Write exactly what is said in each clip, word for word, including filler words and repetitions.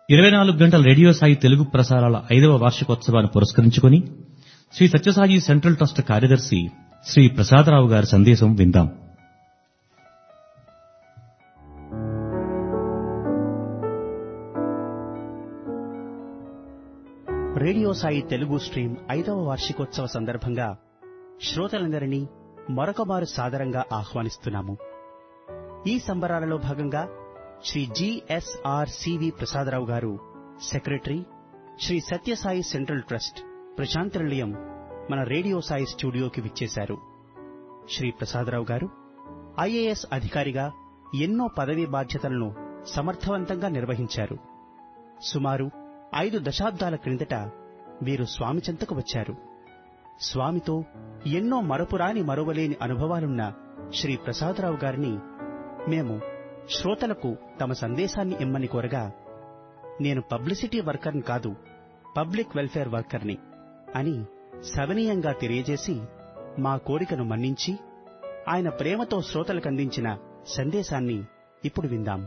ఇరవై నాలుగు గంటల రేడియో సాయి తెలుగు ప్రసారాల ఐదవ వార్షికోత్సవాన్ని పురస్కరించుకుని శ్రీ సత్యసాయి సెంట్రల్ ట్రస్ట్ కార్యదర్శి శ్రీ ప్రసాదరావు గారి సందేశం విందాం. రేడియో సాయి తెలుగు స్ట్రీమ్ ఐదవ వార్షికోత్సవ సందర్భంగా శ్రోతలందరినీ మరొకమారు సాదరంగా ఆహ్వానిస్తున్నాము. ఈ సంబరాలలో భాగంగా శ్రీ జిఎస్ఆర్ సివి ప్రసాదరావు గారు secretary, Shri Sathya Sai central trust Prasanthi Nilayam మన రేడియో సాయి స్టూడియోకి విచ్చేశారు. శ్రీ ప్రసాదరావు గారు ఐఏఎస్ అధికారిగా ఎన్నో పదవీ బాధ్యతలను సమర్థవంతంగా నిర్వహించారు. సుమారు ఐదు దశాబ్దాల క్రిందట వీరు స్వామి చెంతకు వచ్చారు. స్వామితో ఎన్నో మరపురాని మరువలేని అనుభవాలున్న శ్రీ ప్రసాదరావు గారిని మేము శ్రోతలకు తమ సందేశాన్ని ఇమ్మని కోరగా, నేను పబ్లిసిటీ వర్కర్ని కాదు, పబ్లిక్ వెల్ఫేర్ వర్కర్ని అని సవినయంగా తెలియజేసి మా కోరికను మన్నించి ఆయన ప్రేమతో శ్రోతలకు అందించిన సందేశాన్ని ఇప్పుడు విందాం.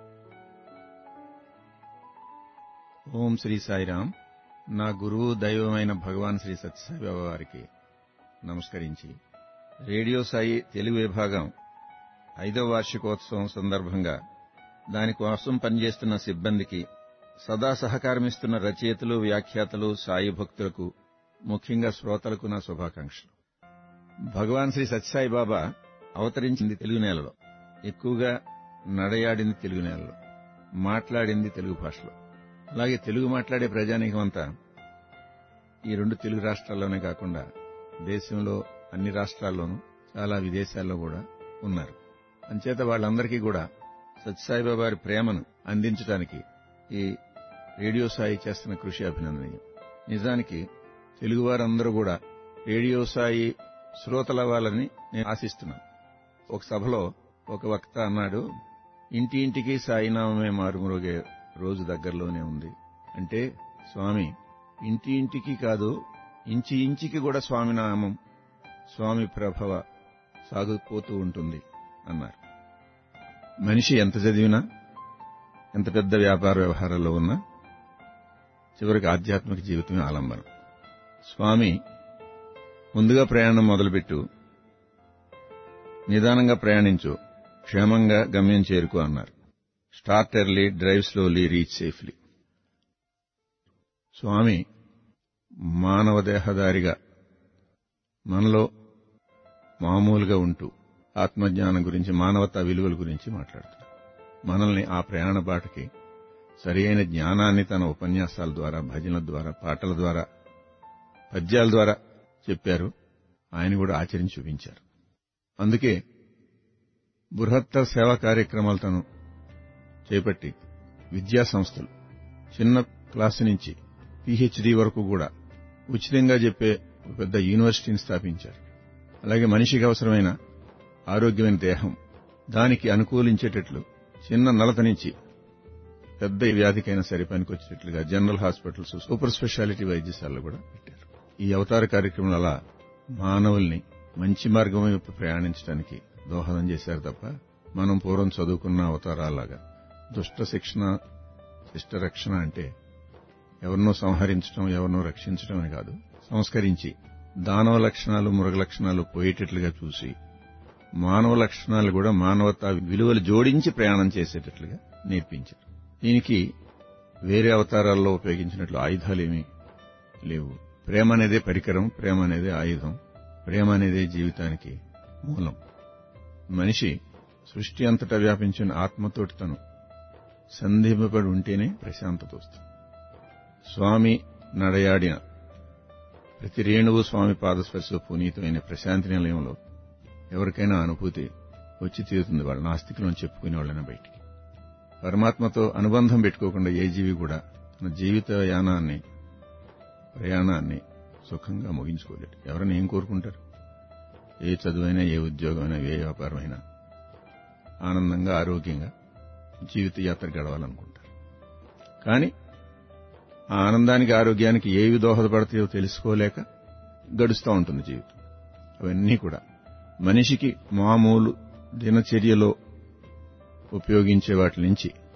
ఓం శ్రీ సాయిరాం. నా గురువు దైవమైన భగవాన్ శ్రీ సత్యసాయి బాబా వారికి నమస్కరించి రేడియో సాయి తెలుగు విభాగం ఐదవ వార్షికోత్సవం సందర్భంగా దానికోసం పనిచేస్తున్న సిబ్బందికి, సదా సహకారమిస్తున్న రచయితలు, వ్యాఖ్యాతలు, సాయి భక్తులకు, ముఖ్యంగా శ్రోతలకు నా శుభాకాంక్షలు. భగవాన్ శ్రీ సత్యసాయి బాబా అవతరించింది తెలుగు నేలలో, ఎక్కువగా నడయాడింది తెలుగు నేలలో, మాట్లాడింది తెలుగు భాషలో. అలాగే తెలుగు మాట్లాడే ప్రజానీకమంతా ఈ రెండు తెలుగు రాష్ట్రాల్లోనే కాకుండా దేశంలో అన్ని రాష్ట్రాల్లోనూ చాలా విదేశాల్లో కూడా ఉన్నారు. అంచేత వాళ్ళందరికీ కూడా సత్యసాయిబాబా వారి ప్రేమను అందించడానికి ఈ రేడియో సాయి చేస్తున్న కృషి అభినందనీయం. నిజానికి తెలుగువారందరూ కూడా రేడియో సాయి శ్రోతలవ్వాలని నేను ఆశిస్తున్నాను. ఒక సభలో ఒక వక్త అన్నాడు, ఇంటి ఇంటికి సాయినామమే మారుమరుగే రోజు దగ్గరలోనే ఉంది. అంటే స్వామి ఇంటి ఇంటికి కాదు, ఇంచి ఇంచికి కూడా స్వామి నామం, స్వామి ప్రభవ సాగిపోతూ ఉంటుంది అన్నారు. మనిషి ఎంత చదివినా, ఎంత పెద్ద వ్యాపార వ్యవహారాల్లో ఉన్నా చివరికి ఆధ్యాత్మిక జీవితమే ఆలంబనం. స్వామి ముందుగా ప్రయాణం మొదలుపెట్టు, నిదానంగా ప్రయాణించు, క్షేమంగా గమ్యం చేరుకో అన్నారు. Start early, drive slowly, reach safely. స్వామి మానవ దేహదారిగా మనలో మామూలుగా ఉంటూ ఆత్మజ్ఞానం గురించి, మానవతా విలువల గురించి మాట్లాడుతున్నారు. మనల్ని ఆ ప్రయాణ బాటకి సరి అయిన జ్ఞానాన్ని తన ఉపన్యాసాల ద్వారా, భజనల ద్వారా, పాటల ద్వారా, పద్యాల ద్వారా చెప్పారు. ఆయన కూడా ఆచరించి చూపించారు. అందుకే బృహత్తర సేవా కార్యక్రమాలు తను చేపట్టి విద్యా సంస్థలు చిన్న క్లాసు నుంచి పీహెచ్డీ వరకు కూడా ఉచితంగా చెప్పే పెద్ద యూనివర్సిటీని స్థాపించారు. అలాగే మనిషికి అవసరమైన ఆరోగ్యమైన దేహం, దానికి అనుకూలించేటట్లు చిన్న నలత నుంచి పెద్ద వ్యాధికైనా సరే పనికొచ్చేటట్లుగా జనరల్ హాస్పిటల్స్, సూపర్ స్పెషాలిటీ వైద్యశాలలు కూడా పెట్టారు. ఈ అవతార కార్యక్రమాలు అలా మానవుల్ని మంచి మార్గం వైపు ప్రయాణించడానికి దోహదం చేశారు తప్ప మనం పూర్వం చదువుకున్న అవతారాలాగా దుష్ట శిక్షణ, శిష్ట రక్షణ అంటే ఎవరినో సంహరించడం, ఎవరినో రక్షించడం అని కాదు. సంస్కరించి దానవ లక్షణాలు, మృగ లక్షణాలు పోయేటట్లుగా చూసి మానవ లక్షణాలు కూడా మానవతా విలువలు జోడించి ప్రయాణం చేసేటట్లుగా నేర్పించారు. దీనికి వేరే అవతారాల్లో ఉపయోగించినట్లు ఆయుధాలేమీ లేవు. ప్రేమ అనేదే పరికరం, ప్రేమ అనేదే ఆయుధం, ప్రేమ అనేదే జీవితానికి మూలం. మనిషి సృష్టి అంతటా వ్యాపించిన ఆత్మతోటి తను సంధింపబడి ఉంటేనే ప్రశాంతత వస్తుంది. స్వామి నడయాడిన ప్రతి రేణువు స్వామి పాదస్పర్శలో పునీతమైన ప్రశాంతి నిలయంలో ఎవరికైనా అనుభూతి వచ్చి తీరుతుంది. వాళ్ళ నాస్తికులను చెప్పుకునే వాళ్ళైనా బయటికి. పరమాత్మతో అనుబంధం పెట్టుకోకుండా ఏ జీవి కూడా తన జీవిత యానాన్ని, ప్రయాణాన్ని సుఖంగా ముగించుకోలేడు. ఎవరైనా ఏం కోరుకుంటారు? ఏ చదువైనా, ఏ ఉద్యోగమైనా, ఏ వ్యాపారమైనా ఆనందంగా, ఆరోగ్యంగా జీవిత యాత్ర గడవాలనుకుంటారు. కానీ ఆ ఆనందానికి, ఆరోగ్యానికి ఏవి దోహదపడతాయో తెలుసుకోలేక గడుస్తూ ఉంటుంది జీవితం. అవన్నీ కూడా మనిషికి మామూలు దినచర్యలో ఉపయోగించే వాటి నుంచి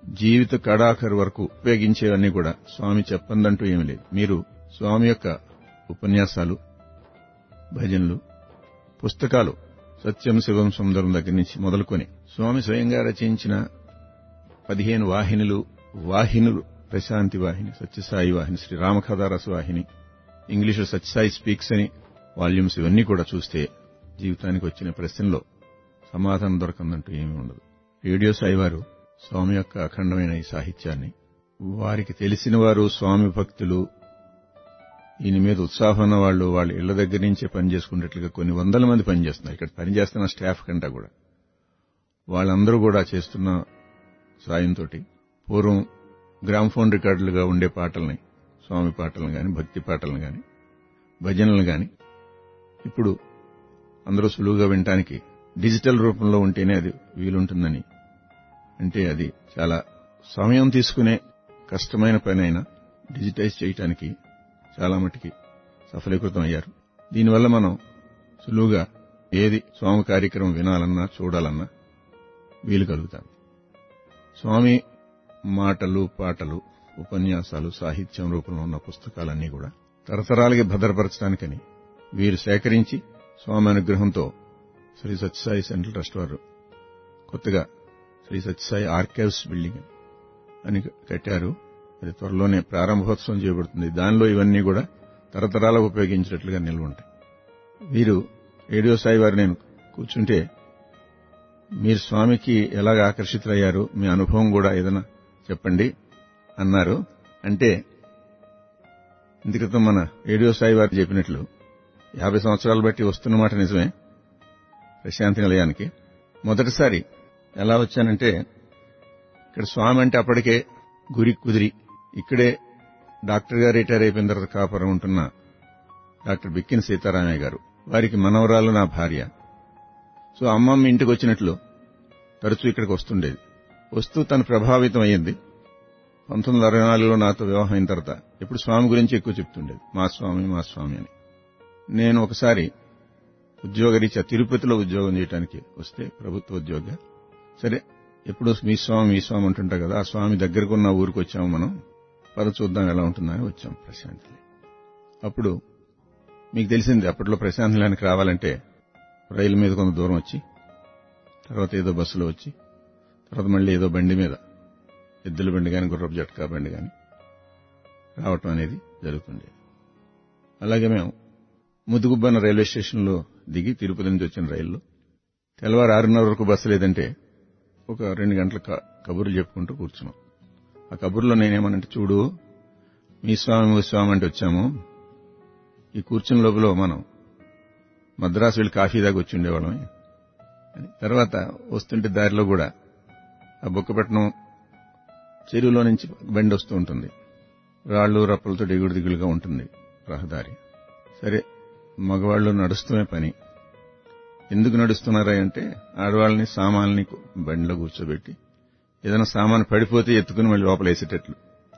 జీవిత కడాఖరు వరకు ఉపయోగించేవన్నీ కూడా స్వామి చెప్పందంటూ ఏమీ లేదు. మీరు స్వామి యొక్క ఉపన్యాసాలు, భజనలు, పుస్తకాలు సత్యం శివం సుందరం దగ్గర నుంచి మొదలుకొని స్వామి స్వయంగా రచించిన పదిహేను వాహినులు వాహినులు ప్రశాంతి వాహిని, సత్యసాయి వాహిని, శ్రీ రామకథారస వాహిని, ఇంగ్లీషు సత్యసాయి స్పీక్స్ అని వాల్యూమ్స్ ఇవన్నీ కూడా చూస్తే జీవితానికి వచ్చిన ప్రశ్నలో సమాధానం దొరకందంటూ ఏమీ ఉండదు. రేడియో సాయి వారు స్వామి యొక్క అఖండమైన ఈ సాహిత్యాన్ని వారికి తెలిసిన వారు, స్వామి భక్తులు, ఈయన మీద ఉత్సాహం ఉన్న వాళ్ళు వాళ్ళ ఇళ్ల దగ్గర నుంచే పనిచేసుకునేట్లుగా కొన్ని వందల మంది పనిచేస్తున్నారు. ఇక్కడ పనిచేస్తున్న స్టాఫ్ కంటే కూడా వాళ్ళందరూ కూడా చేస్తున్న సాయంతో పూర్వం గ్రామ్ఫోన్ రికార్డులుగా ఉండే పాటల్ని, స్వామి పాటలను గాని, భక్తి పాటలను గాని, భజనలు గాని ఇప్పుడు అందరూ సులువుగా వినటానికి డిజిటల్ రూపంలో ఉంటేనే అది వీలుంటుందని, అంటే అది చాలా సమయం తీసుకునే కష్టమైన పని అయినా డిజిటైజ్ చేయటానికి చాలా మటుకి సఫలీకృతం అయ్యారు. దీనివల్ల మనం సులువుగా ఏది స్వామి కార్యక్రమం వినాలన్నా చూడాలన్నా వీలు కలుగుతాం. స్వామి మాటలు, పాటలు, ఉపన్యాసాలు, సాహిత్యం రూపంలో ఉన్న పుస్తకాలన్నీ కూడా తరతరాలకి భద్రపరచడానికని వీరు సేకరించి స్వామి అనుగ్రహంతో శ్రీ సత్యసాయి సెంట్రల్ ట్రస్ట్ వారు కొత్తగా శ్రీ సత్యసాయి ఆర్కైవ్స్ బిల్డింగ్ అని కట్టారు. అది త్వరలోనే ప్రారంభోత్సవం చేయబడుతుంది. దానిలో ఇవన్నీ కూడా తరతరాలకు ఉపయోగించినట్లుగా నిల్వ ఉంటాయి. వీరు రేడియో సాయి వారు నేను కూర్చుంటే మీరు స్వామికి ఎలాగ ఆకర్షితులయ్యారు, మీ అనుభవం కూడా ఏదైనా చెప్పండి అన్నారు. అంటే ఇంత క్రితం మన రేడియో సాయి వారు చెప్పినట్లు యాభై సంవత్సరాలు బట్టి వస్తున్నమాట నిజమే. ప్రశాంతి నిలయానికి మొదటిసారి ఎలా వచ్చానంటే, ఇక్కడ స్వామి అంటే అప్పటికే గురి కుదిరి ఇక్కడే డాక్టర్ గారు రిటైర్ అయిపోయిన తర్వాత కాపురం ఉంటున్న డాక్టర్ బిక్కిన సీతారామయ్య గారు, వారికి మనవరాలు నా భార్య. సో అమ్మమ్మ ఇంటికి వచ్చినట్లు తరచూ ఇక్కడికి వస్తుండేది. వస్తూ తను ప్రభావితం అయ్యింది. పంతొమ్మిది వందల అరవై నాలుగులో నాతో వివాహం అయిన తర్వాత ఎప్పుడు స్వామి గురించి ఎక్కువ చెప్తుండేది, మా స్వామి మా స్వామి అని. నేను ఒకసారి ఉద్యోగరీత్యా తిరుపతిలో ఉద్యోగం చేయడానికి వస్తే, ప్రభుత్వ ఉద్యోగ, సరే ఎప్పుడు మీ స్వామి మీ స్వామి అంటుంటా కదా, ఆ స్వామి దగ్గరకు ఉన్న ఊరికి వచ్చాము మనం, పద చూద్దాం ఎలా ఉంటుందని వచ్చాం ప్రశాంతి. అప్పుడు మీకు తెలిసింది అప్పట్లో ప్రశాంతి నిలయానికి రావాలంటే రైలు మీద కొంత దూరం వచ్చి, తర్వాత ఏదో బస్సులో వచ్చి, తర్వాత మళ్ళీ ఏదో బండి మీద, ఎద్దుల బండి కానీ గుర్రపు జట్కా బండి కానీ రావటం అనేది జరుగుతుండేది. అలాగే మేము ముదుగుబ్బన్న రైల్వే స్టేషన్లో దిగి తిరుపతి నుంచి వచ్చిన రైల్లో తెల్లవారు ఆరున్నర వరకు బస్సు లేదంటే ఒక రెండు గంటల కబుర్లు చెప్పుకుంటూ కూర్చున్నాం. ఆ కబుర్లో నేనేమనంటే, చూడు మీ స్వామి మీ స్వామి అంటే వచ్చాము, ఈ కూర్చున్న లోపల మనం మద్రాసు వెళ్ళి కాఫీ దాకా వచ్చి ఉండేవాళ్ళం అని. తర్వాత వస్తుంటే దారిలో కూడా ఆ బొక్కపట్నం చెరువులో నుంచి బండి వస్తూ ఉంటుంది, రాళ్లు రప్పలతో ఎగుడు దిగులుగా ఉంటుంది రహదారి. సరే మగవాళ్లు నడుస్తూనే పని, ఎందుకు నడుస్తున్నారా అంటే ఆడవాళ్ళని సామాన్ని బండిలో కూర్చోబెట్టి ఏదైనా సామాను పడిపోతే ఎత్తుకుని మళ్ళీ లోపల వేసేటట్లు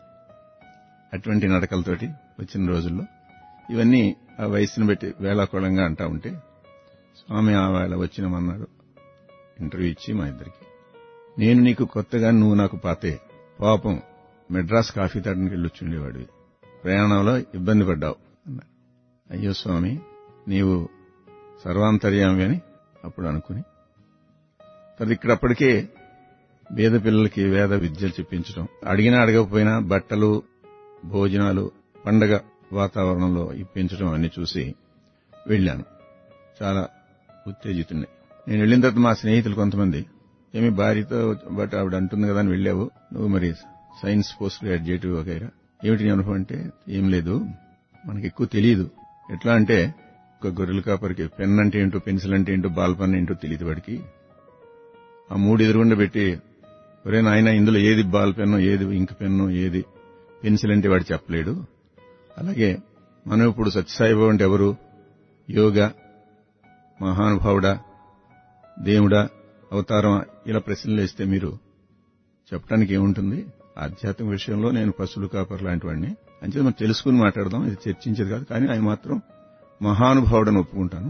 అటువంటి నడకలతోటి వచ్చిన రోజుల్లో ఇవన్నీ ఆ వయసును బట్టి వేళాకోళంగా అంటా ఉంటే, స్వామి ఆ వేళ వచ్చినమన్నాడు ఇంటర్వ్యూ ఇచ్చి మా ఇద్దరికి, నేను నీకు కొత్తగా నువ్వు నాకు పాతే, పాపం మెడ్రాస్ కాఫీ తాడడానికి వెళ్ళి వచ్చుండేవాడివి, ప్రయాణంలో ఇబ్బంది పడ్డావు అన్నాడు. అయ్యో స్వామి నీవు సర్వాంతర్యామి అని అప్పుడు అనుకుని, తర్వాత ఇక్కడ అప్పటికే వేద పిల్లలకి వేద విద్యలు చెప్పించడం, అడిగినా అడగకపోయినా బట్టలు, భోజనాలు, పండగ వాతావరణంలో ఇప్పించడం అన్ని చూసి వెళ్లాను. చాలా ఉత్తేజితుడిని. నేను వెళ్లిన తర్వాత మా స్నేహితులు కొంతమంది, ఏమి భార్యతో బట్ ఆవిడ అంటుంది కదా అని వెళ్ళావు, నువ్వు మరి సైన్స్ పోస్ట్ గ్రాడ్యుయేటివ్ వగైరా, ఏమిటి నీ అనుభవం అంటే, ఏం లేదు మనకి ఎక్కువ తెలియదు. ఎట్లా అంటే ఒక గొర్రెల కాపరికి పెన్ అంటే ఏంటో, పెన్సిల్ అంటే ఏంటో, బాల్ పెన్ ఏంటో తెలియదు వాడికి. ఆ మూడు ఎదురుగుండా పెట్టి, ఒరే నాయన ఇందులో ఏది బాల్ పెన్ను, ఏది ఇంక్ పెన్ను, ఏది పెన్సిల్ అంటే వాడు చెప్పలేడు. అలాగే మనం ఇప్పుడు సత్యసాయిబాబు అంటే ఎవరు, యోగా, మహానుభావుడా, దేవుడా, అవతారం, ఇలా ప్రశ్నలు వేస్తే మీరు చెప్పడానికి ఏముంటుంది? ఆధ్యాత్మిక విషయంలో నేను పశువులు కాపర్ లాంటి వాడిని, అంతే మనం తెలుసుకుని మాట్లాడదాం, ఇది చర్చించేది కాదు. కానీ ఆయన మాత్రం మహానుభావుడని ఒప్పుకుంటాను.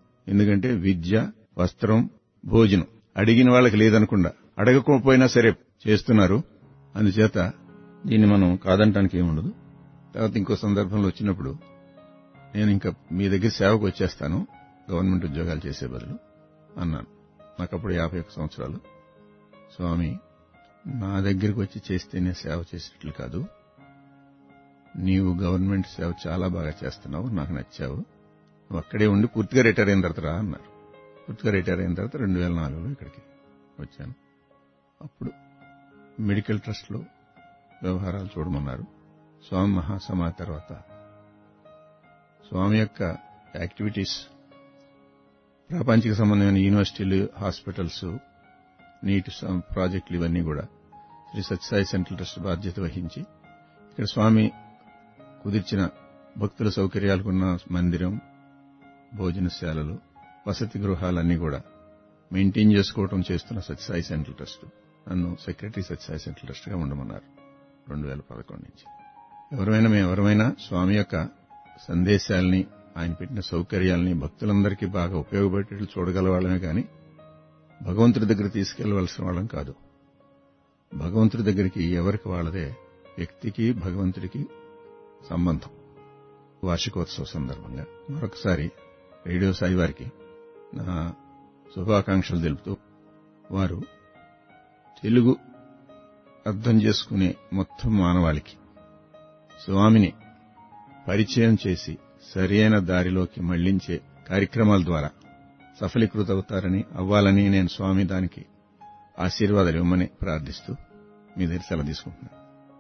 ఎందుకంటే విద్య, వస్త్రం, భోజనం అడిగిన వాళ్ళకి లేదనకుండా, అడగకపోయినా సరే చేస్తున్నారు. అందుచేత దీన్ని మనం కాదంటానికి ఏముండదు. తర్వాత ఇంకో సందర్భంలో వచ్చినప్పుడు నేను ఇంకా మీ దగ్గర సేవకు వచ్చేస్తాను గవర్నమెంట్ ఉద్యోగాలు చేసే బదులు అన్నాను. నాకప్పుడు యాభై ఒక్క సంవత్సరాలు. స్వామి, నా దగ్గరికి వచ్చి చేస్తేనే సేవ చేసేట్లు కాదు, నీవు గవర్నమెంట్ సేవ చాలా బాగా చేస్తున్నావు, నాకు నచ్చావు, నువ్వు అక్కడే ఉండి పూర్తిగా రిటైర్ అయిన తర్వాత రా అన్నారు. పూర్తిగా రిటైర్ అయిన తర్వాత రెండు వేల నాలుగులో ఇక్కడికి వచ్చాను. అప్పుడు మెడికల్ ట్రస్ట్లో వ్యవహారాలు చూడమన్నారు. స్వామి మహాసమాధి తర్వాత స్వామి యొక్క యాక్టివిటీస్, ప్రాపంచిక సంబంధమైన యూనివర్సిటీలు, హాస్పిటల్స్, నీటి ప్రాజెక్టులు ఇవన్నీ కూడా శ్రీ సత్యసాయి సెంట్రల్ ట్రస్ట్ బాధ్యత వహించి ఇక్కడ స్వామి కుదిర్చిన భక్తుల సౌకర్యాలకున్న మందిరం, భోజనశాలలు, వసతి గృహాలన్నీ కూడా మెయింటైన్ చేసుకోవడం చేస్తున్న సత్యసాయి సెంట్రల్ ట్రస్ట్ నన్ను సెక్రటరీ సత్యసాయి సెంట్రల్ ట్రస్ట్ గా ఉండమన్నారు రెండు వేల పదకొండు నుంచి. ఎవరైనా మేము ఎవరైనా స్వామి యొక్క సందేశాలని, ఆయన పెట్టిన సౌకర్యాలని భక్తులందరికీ బాగా ఉపయోగపడేట్లు చూడగల వాళ్ళమే కానీ భగవంతుడి దగ్గర తీసుకెళ్లవలసిన వాళ్ళం కాదు. భగవంతుడి దగ్గరికి ఎవరికి వాళ్ళదే, వ్యక్తికి భగవంతుడికి సంబంధం. వార్షికోత్సవ సందర్భంగా మరొకసారి రేడియో సాయి వారికి నా శుభాకాంక్షలు తెలుపుతూ, వారు తెలుగు అర్థం చేసుకునే మొత్తం మానవాళికి స్వామిని పరిచయం చేసి సరైన దారిలోకి మళ్లించే కార్యక్రమాల ద్వారా సఫలీకృతవుతారని, అవ్వాలని నేను స్వామి దానికి ఆశీర్వాదాలు ఇవ్వమని ప్రార్థిస్తూ మీ దగ్గర సెలవు తీసుకుంటున్నాను.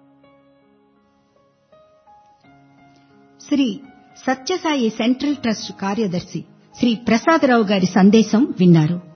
శ్రీ సత్యసాయి సెంట్రల్ ట్రస్ట్ కార్యదర్శి శ్రీ ప్రసాదరావు గారి సందేశం విన్నారు.